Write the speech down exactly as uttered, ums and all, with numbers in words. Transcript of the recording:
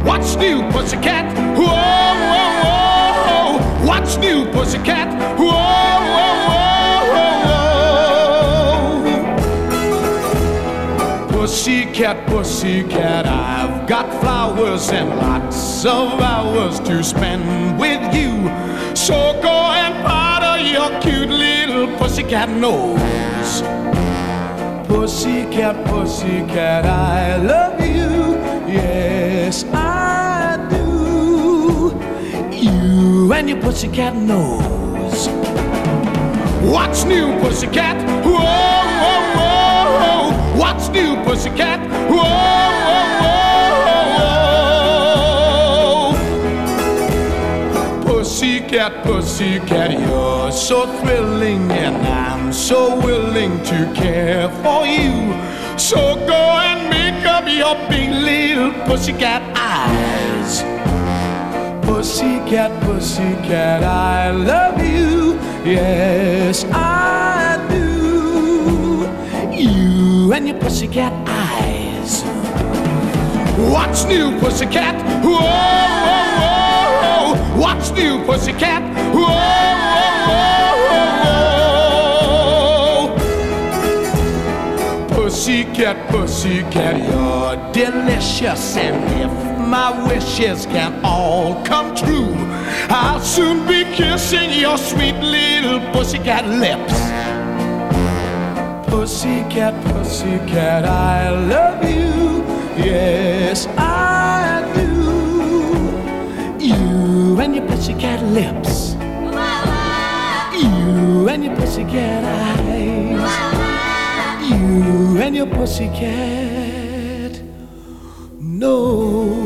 What's new, pussycat? Whoa, whoa, whoa. What's new, pussycat? Whoa, whoa, whoa, whoa. Pussycat, pussycat, I've got flowers and lots of hours to spend with you. So go and powder your cute little pussycat nose. Pussycat, pussycat, I love you. Yes, I do. You and your pussycat nose. What's new, pussycat? Whoa, whoa, whoa. What's new, pussycat? Whoa, whoa, whoa. Pussycat, pussycat, you're so thrilling, and I'm so willing to care for you. So go and make up your big little pussycat eyes. Pussycat, pussycat, I love you. Yes, I do. You and your pussycat eyes. What's new, pussycat? Whoa, whoa, whoa. What's new, pussycat? Whoa, whoa, whoa. Pussycat, pussycat, you're delicious, and if my wishes can all come true, I'll soon be kissing your sweet little pussycat lips. Pussycat, pussycat, I love you. Yes, I do. You and your pussycat lips. You and your pussycat eyes. You and your pussycat nose.